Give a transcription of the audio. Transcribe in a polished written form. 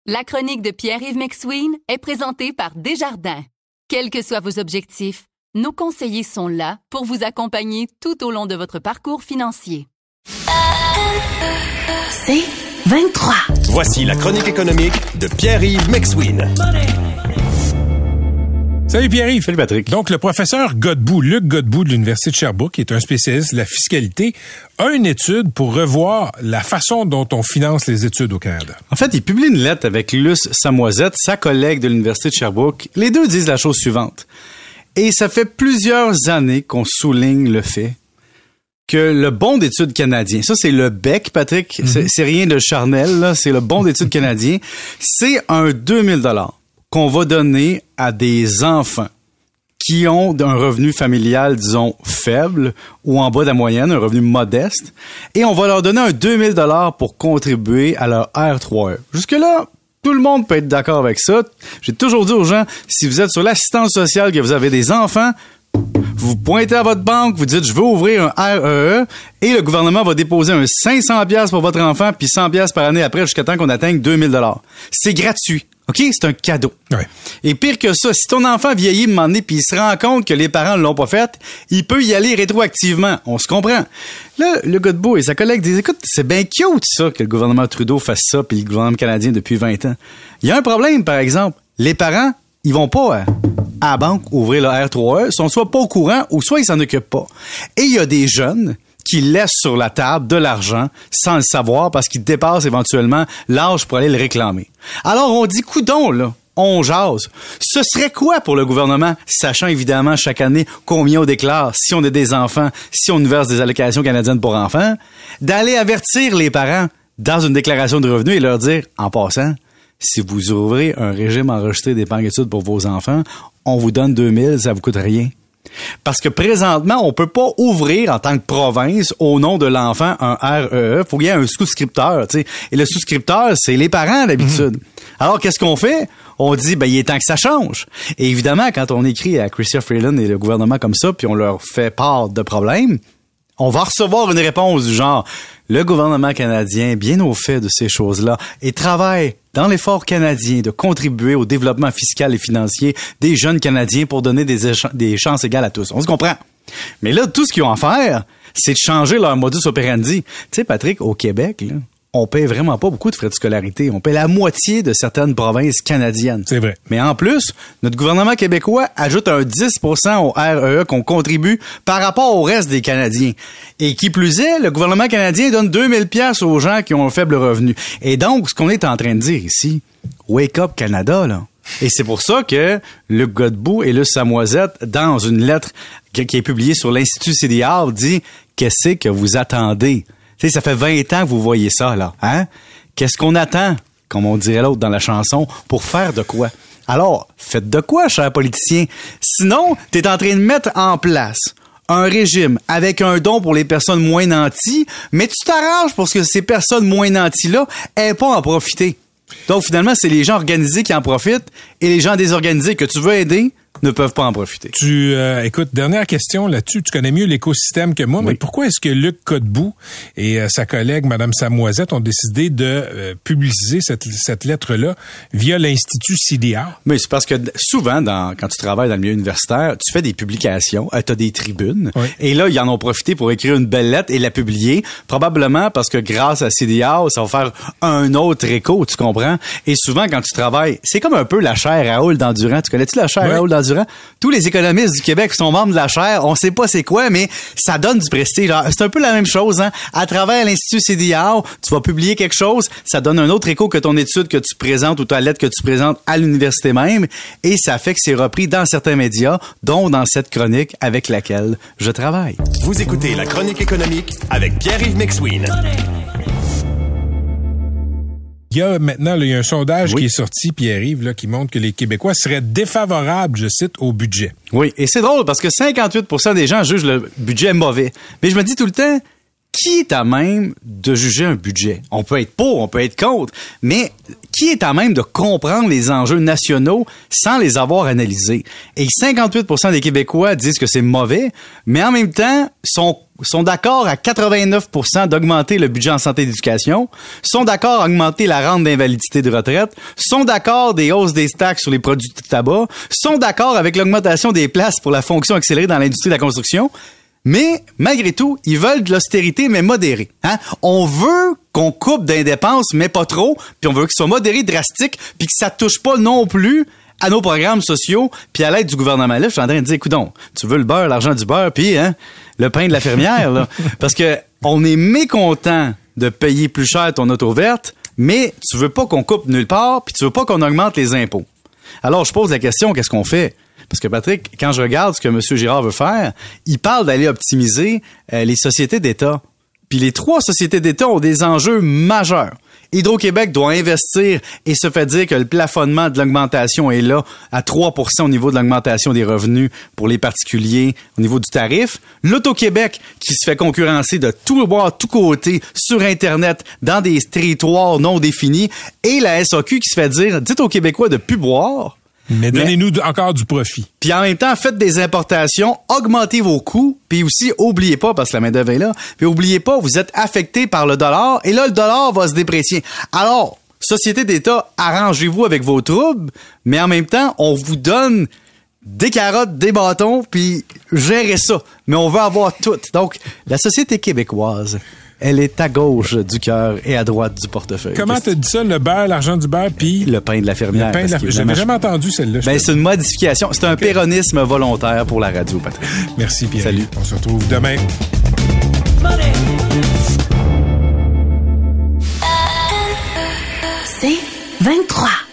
La chronique de Pierre-Yves McSween est présentée par Desjardins. Quels que soient vos objectifs, nos conseillers sont là pour vous accompagner tout au long de votre parcours financier. C'est 23. Voici la chronique économique de Pierre-Yves McSween. Salut Pierre-Yves. Salut Patrick. Donc, le professeur Godbout, Luc Godbout de l'Université de Sherbrooke, qui est un spécialiste de la fiscalité, a une étude pour revoir la façon dont on finance les études au Canada. En fait, il publie une lettre avec Luce Samoisette, sa collègue de l'Université de Sherbrooke. Les deux disent la chose suivante. Et ça fait plusieurs années qu'on souligne le fait que le bon d'études canadien, ça c'est le BEC, Patrick, c'est rien de charnel, là, c'est le bon d'études canadien, c'est un 2000 $ qu'on va donner à des enfants qui ont un revenu familial, disons, faible ou en bas de la moyenne, un revenu modeste, et on va leur donner un 2000 $ pour contribuer à leur R3E. Jusque-là, tout le monde peut être d'accord avec ça. J'ai toujours dit aux gens, si vous êtes sur l'assistance sociale, que vous avez des enfants, vous pointez à votre banque, vous dites « je veux ouvrir un REE » et le gouvernement va déposer un 500$ pour votre enfant puis 100$ par année après jusqu'à temps qu'on atteigne 2000 $. C'est gratuit. OK? C'est un cadeau. Ouais. Et pire que ça, si ton enfant vieillit un moment donné puis il se rend compte que les parents ne l'ont pas fait, il peut y aller rétroactivement. On se comprend. Là, le Godbout et sa collègue disent « écoute, c'est bien cute ça que le gouvernement Trudeau fasse ça puis le gouvernement canadien depuis 20 ans. » Il y a un problème, par exemple. Les parents, ils vont pas à la banque ouvrir le R3E, sont soit pas au courant ou soit ils s'en occupent pas. Et il y a des jeunes qui laissent sur la table de l'argent sans le savoir parce qu'ils dépassent éventuellement l'âge pour aller le réclamer. Alors on dit coudon là, on jase. Ce serait quoi pour le gouvernement, sachant évidemment chaque année combien on déclare si on a des enfants, si on verse des allocations canadiennes pour enfants, d'aller avertir les parents dans une déclaration de revenus et leur dire en passant, si vous ouvrez un régime enregistré d'épargne études pour vos enfants, on vous donne 2000, ça vous coûte rien. Parce que présentement, on peut pas ouvrir en tant que province au nom de l'enfant un REE. Faut qu'il y ait un souscripteur, tu sais. Et le souscripteur, c'est les parents d'habitude. Alors, qu'est-ce qu'on fait? On dit, il est temps que ça change. Et évidemment, quand on écrit à Chrystia Freeland et le gouvernement comme ça, puis on leur fait part de problèmes, on va recevoir une réponse du genre « Le gouvernement canadien, bien au fait de ces choses-là, et travaille dans l'effort canadien de contribuer au développement fiscal et financier des jeunes Canadiens pour donner des chances égales à tous. » On se comprend. Mais là, tout ce qu'ils ont à faire, c'est de changer leur modus operandi. Tu sais, Patrick, au Québec, là, on paie vraiment pas beaucoup de frais de scolarité. On paie la moitié de certaines provinces canadiennes. C'est vrai. Mais en plus, notre gouvernement québécois ajoute un 10% au REE qu'on contribue par rapport au reste des Canadiens. Et qui plus est, le gouvernement canadien donne 2000 $ aux gens qui ont un faible revenu. Et donc, ce qu'on est en train de dire ici, wake up Canada, là. Et c'est pour ça que Luc Godbout et Luce Samoisette, dans une lettre qui est publiée sur l'Institut CDR, dit « Qu'est-ce que vous attendez? » Tu sais, ça fait 20 ans que vous voyez ça, là. Hein? Qu'est-ce qu'on attend, comme on dirait l'autre dans la chanson, pour faire de quoi? Alors, faites de quoi, chers politiciens? Sinon, t'es en train de mettre en place un régime avec un don pour les personnes moins nanties, mais tu t'arranges pour que ces personnes moins nanties-là aient pas à en profiter. Donc, finalement, c'est les gens organisés qui en profitent et les gens désorganisés que tu veux aider ne peuvent pas en profiter. Écoute, dernière question là-dessus. Tu connais mieux l'écosystème que moi, oui. Mais pourquoi est-ce que Luc Godbout et sa collègue, Mme Samoisette, ont décidé de publiciser cette lettre-là via l'Institut CDR? Mais c'est parce que souvent, quand tu travailles dans le milieu universitaire, tu fais des publications, tu as des tribunes, oui. Et là, ils en ont profité pour écrire une belle lettre et la publier, probablement parce que grâce à CDR, ça va faire un autre écho, tu comprends? Et souvent, quand tu travailles, c'est comme un peu la chaire Raoul d'Endurant. Tu connais-tu la chaire Raoul d'Endurant? Tous les économistes du Québec sont membres de la chaire. On sait pas c'est quoi, mais ça donne du prestige. Alors, c'est un peu la même chose, hein. À travers l'Institut CDR, tu vas publier quelque chose, ça donne un autre écho que ton étude que tu présentes ou ta lettre que tu présentes à l'université même, et ça fait que c'est repris dans certains médias, dont dans cette chronique avec laquelle je travaille. Vous écoutez la chronique économique avec Pierre-Yves McSween. Il y a maintenant il y a un sondage qui est sorti, Pierre-Yves, là, qui montre que les Québécois seraient défavorables, je cite, au budget. Oui, et c'est drôle parce que 58% des gens jugent le budget mauvais. Mais je me dis tout le temps, qui est à même de juger un budget? On peut être pour, on peut être contre, mais qui est à même de comprendre les enjeux nationaux sans les avoir analysés? Et 58% des Québécois disent que c'est mauvais, mais en même temps, sont sont d'accord à 89% d'augmenter le budget en santé et d'éducation, sont d'accord à augmenter la rente d'invalidité de retraite, sont d'accord des hausses des taxes sur les produits de tabac, sont d'accord avec l'augmentation des places pour la fonction accélérée dans l'industrie de la construction, mais malgré tout, ils veulent de l'austérité, mais modérée. Hein? On veut qu'on coupe des dépenses, mais pas trop, puis on veut qu'ils soient modérés, drastiques, puis que ça touche pas non plus à nos programmes sociaux, puis à l'aide du gouvernement. Là, je suis en train de dire, coudonc, tu veux le beurre, l'argent du beurre, puis le pain de la fermière, là. Parce que on est mécontent de payer plus cher ton auto verte, mais tu veux pas qu'on coupe nulle part, puis tu veux pas qu'on augmente les impôts. Alors, je pose la question, qu'est-ce qu'on fait? Parce que Patrick, quand je regarde ce que M. Girard veut faire, il parle d'aller optimiser les sociétés d'État. Puis les 3 sociétés d'État ont des enjeux majeurs. Hydro-Québec doit investir et se fait dire que le plafonnement de l'augmentation est là à 3% au niveau de l'augmentation des revenus pour les particuliers au niveau du tarif. L'Auto-Québec qui se fait concurrencer de tout bord, tout côté sur Internet dans des territoires non définis. Et la SAQ qui se fait dire, dites aux Québécois de plus boire. Mais donnez-nous encore du profit. Puis en même temps, faites des importations, augmentez vos coûts, puis aussi, oubliez pas, parce que la main-d'œuvre est là, puis oubliez pas, vous êtes affecté par le dollar, et là, le dollar va se déprécier. Alors, société d'État, arrangez-vous avec vos troubles, mais en même temps, on vous donne des carottes, des bâtons, puis gérez ça. Mais on veut avoir tout. Donc, la société québécoise, elle est à gauche du cœur et à droite du portefeuille. Comment t'as dit ça, le beurre, l'argent du beurre, puis... Le pain de la fermière. Le pain de la fermière. J'avais jamais entendu celle-là. Ben, c'est une modification. C'est un péronisme volontaire pour la radio, Patrick. Merci, Pierre. Salut. On se retrouve demain. C'est 23.